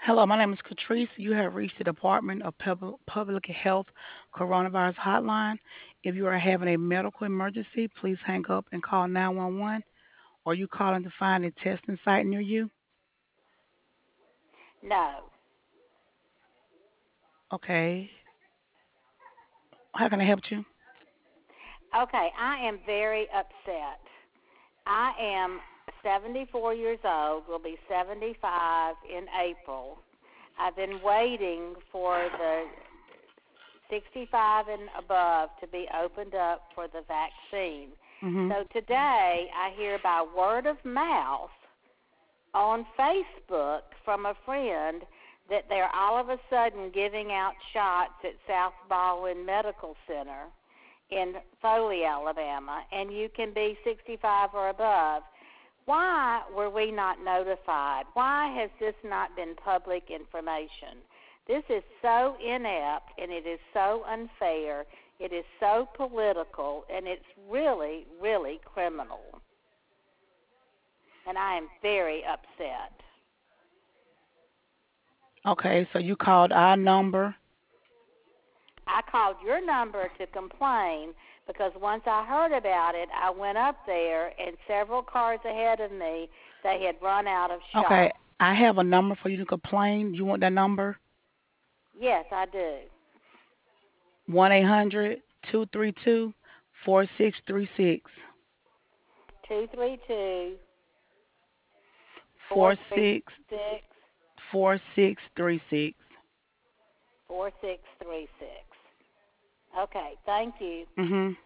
Hello, my name is Catrice. You have reached the Department of Public Health Coronavirus Hotline. If you are having a medical emergency, please hang up and call 911, or you calling to find a testing site near you. No. Okay. How can I help you? Okay, I am very upset. I am 74 years old, will be 75 in April. I've been waiting for the 65 and above to be opened up for the vaccine. Mhm. So today I hear by word of mouth on Facebook from a friend that they're all of a sudden giving out shots at South Baldwin Medical Center in Foley, Alabama, and you can be 65 or above. Why were we not notified? Why has this not been public information? This is so inept and it is so unfair. It is so political and it's really, really criminal. And I am very upset. Okay, so you called our number. I called your number to complain because once I heard about it, I went up there and several cars ahead of me, they had run out of Okay, shots. I have a number for you to complain. You want that number? Yes, I do. 1-800-232-4636. 232 Four 436 six 4636. 4636. Okay, thank you. Mhm.